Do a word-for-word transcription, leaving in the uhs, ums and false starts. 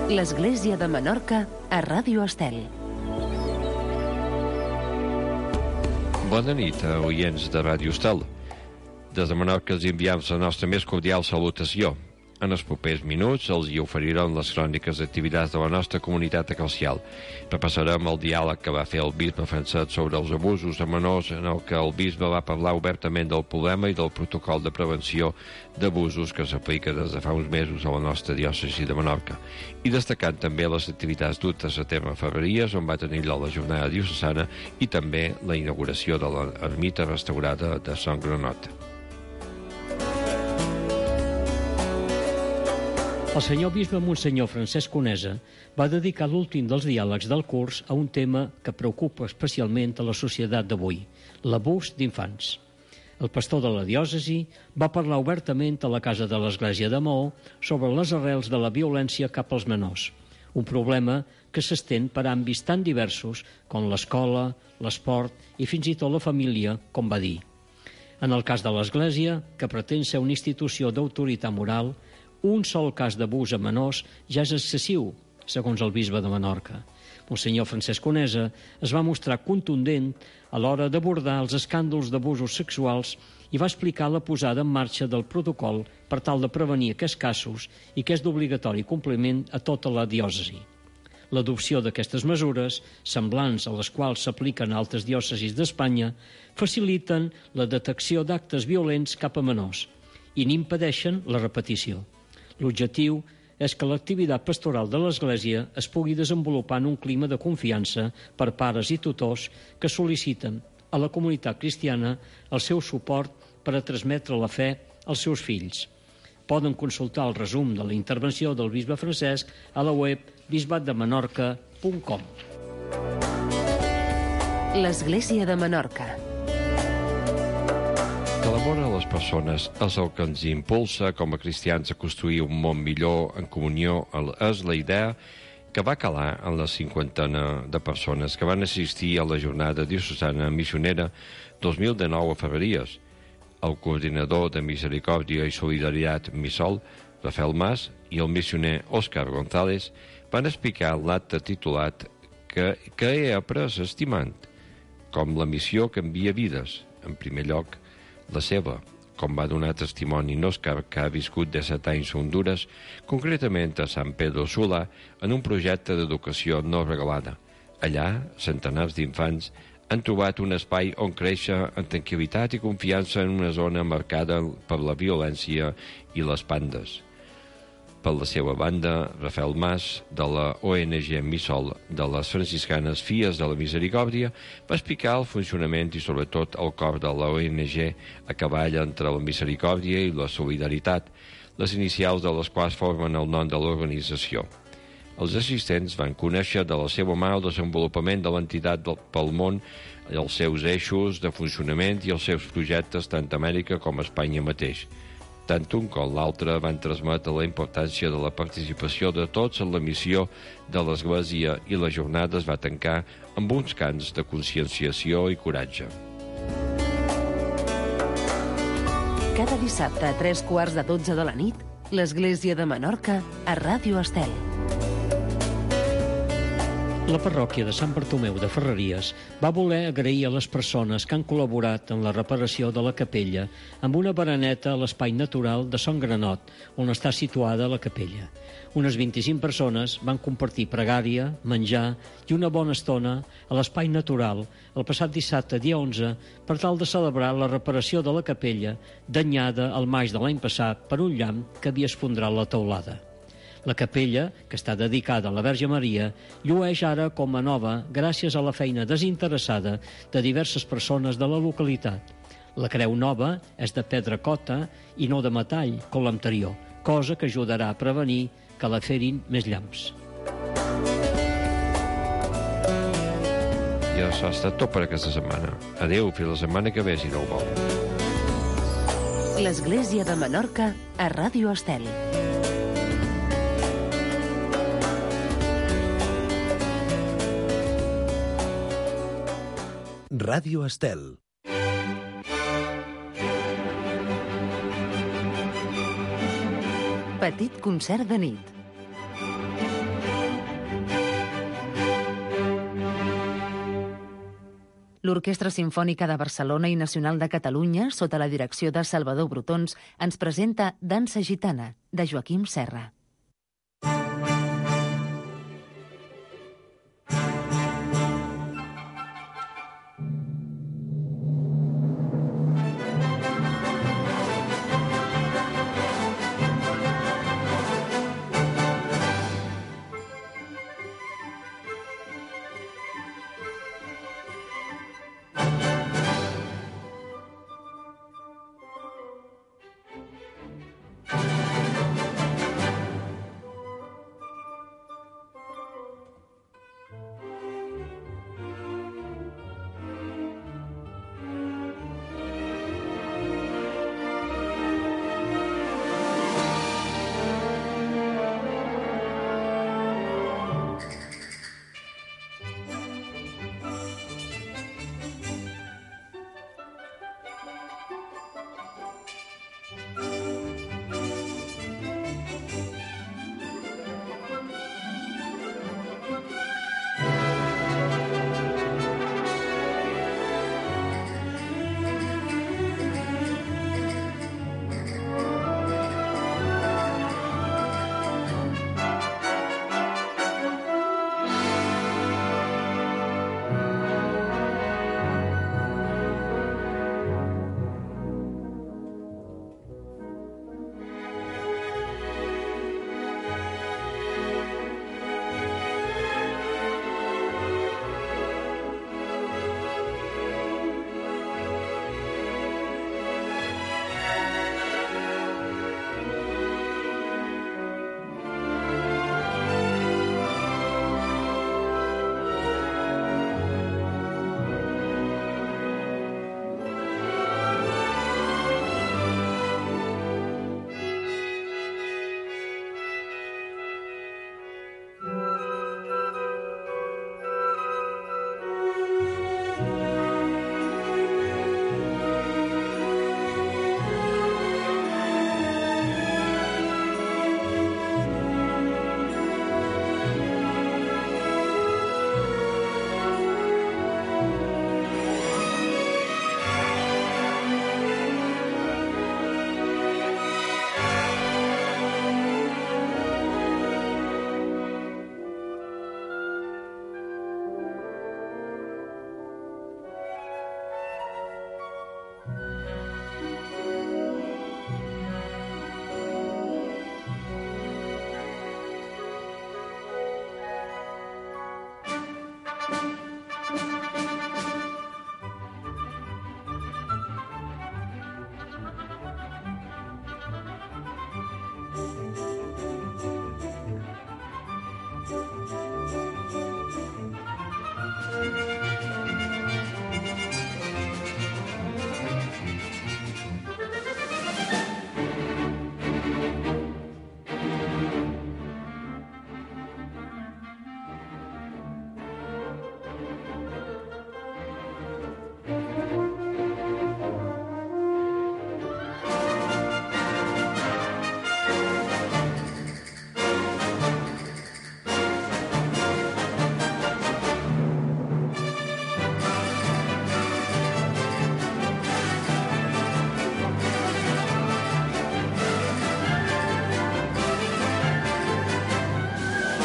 L'Església de Menorca a Ràdio Estel. Bona nit, oients de Ràdio Estel. Des de Menorca els enviem la nostra més cordial salutació. En els propers minuts els hi oferirem les cròniques d'activitats de la nostra comunitat eclesial. Repassarem el diàleg que va fer el bisbe Francesc sobre els abusos de menors, en el que el bisbe va parlar obertament del problema i del protocol de prevenció d'abusos que s'aplica des de fa uns mesos a la nostra diòcesi de Menorca. I destacant també les activitats dutes a terme a Ferreries, on va tenir lloc la jornada diocesana, i també la inauguració de l'ermita restaurada de Sant Granot. El senyor bisbe Monsenyor Francesc Conesa va dedicar l'últim dels diàlegs del curs a un tema que preocupa especialment a la societat d'avui, l'abús d'infants. El pastor de la diòcesi va parlar obertament a la Casa de l'Església de Maó sobre les arrels de la violència cap als menors, un problema que s'estén per àmbits tan diversos com l'escola, l'esport i fins i tot la família, com va dir. En el cas de l'Església, que pretén ser una institució d'autoritat moral, un sol cas d'abús a menors ja és excessiu, segons el bisbe de Menorca. Monsenyor Francesc Conesa es va mostrar contundent a l'hora d'abordar els escàndols d'abusos sexuals i va explicar la posada en marxa del protocol per tal de prevenir aquests casos i que és d'obligatori compliment a tota la diòcesi. L'adopció d'aquestes mesures, semblants a les quals s'apliquen a altres diòcesis d'Espanya, faciliten la detecció d'actes violents cap a menors i n'impedeixen la repetició. L'objectiu és que l'activitat pastoral de l'Església es pugui desenvolupar en un clima de confiança per pares i tutors que sol·liciten a la comunitat cristiana el seu suport per a transmetre la fe als seus fills. Poden consultar el resum de la intervenció del bisbe Francesc a la web bisbat de menorca punt com. L'Església de Menorca. Que l'amor a les persones és el que ens impulsa com a cristians a construir un món millor en comunió. És la idea que va calar en la cinquantena de persones que van assistir a la jornada diocesana missionera dos mil dinou a Ferreries. El coordinador de Misericòrdia i Solidaritat Missol, Rafael Mas, i el missioner Òscar González van explicar l'acte titulat que, que he après estimant, com la missió que envia vides, en primer lloc, la seva, com va donar testimoni Òscar, que ha viscut disset anys a Honduras, concretament a San Pedro Sula, en un projecte d'educació no regalada. Allà, centenars d'infants han trobat un espai on créixer en tranquil·litat i confiança en una zona marcada per la violència i les bandes. Per la seva banda, Rafael Mas, de la O N G Missol de les franciscanes Filles de la Misericòrdia, va explicar el funcionament i sobretot el cor de la O N G a cavall entre la misericòrdia i la solidaritat, les inicials de les quals formen el nom de l'organització. Els assistents van conèixer de la seva mà el desenvolupament de l'entitat pel món, els seus eixos de funcionament i els seus projectes tant a Amèrica com a Espanya mateix. Tant un com l'altre van transmetre la importància de la participació de tots en la missió de l'Església i la jornada es va tancar amb uns cants de conscienciació i coratge. Cada dissabte a tres quarts de dotze de la nit, l'Església de Menorca a Ràdio Estel. La parròquia de Sant Bartomeu de Ferreries va voler agrair a les persones que han col·laborat en la reparació de la capella amb una baraneta a l'espai natural de Son Granot, on està situada la capella. Unes vint-i-cinc persones van compartir pregària, menjar i una bona estona a l'espai natural el passat dissabte, dia onze, per tal de celebrar la reparació de la capella danyada al maig de l'any passat per un llamp que havia esfondrat la teulada. La capella, que està dedicada a la Verge Maria, llueix ara com a nova gràcies a la feina desinteressada de diverses persones de la localitat. La creu nova és de pedra cota i no de metall, com l'anterior, cosa que ajudarà a prevenir que la ferin més llamps. I això ha estat tot per aquesta setmana. Adéu, fins la setmana que ve, si no ho vol. L'Església de Menorca a Ràdio Estel. Ràdio Estel. Petit concert de nit. L'Orquestra Simfònica de Barcelona i Nacional de Catalunya, sota la direcció de Salvador Brotons, ens presenta Dansa Gitana, de Joaquim Serra.